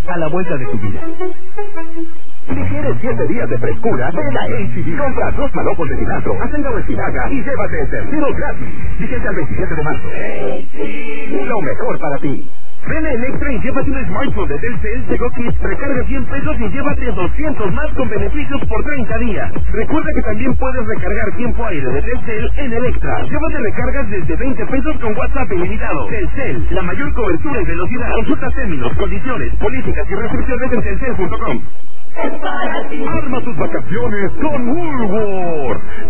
a la vuelta de tu vida. Si quieres 7 días de frescura, ven a H-E-B. Compra 2 malojos de cilantro, aceiga o espinaca y llévate el tercero gratis. Vigente al 27 de marzo. Lo mejor para ti. Ven a Electra y llévate un smartphone de Telcel de GoKids, recarga 100 pesos y llévate 200 más con beneficios por 30 días. Recuerda que también puedes recargar tiempo aire de Telcel en Electra. Llévate recargas desde 20 pesos con WhatsApp ilimitado. Telcel, la mayor cobertura y velocidad. Consulta términos, condiciones, políticas y restricciones en telcel.com. Arma tus vacaciones con Woolworth.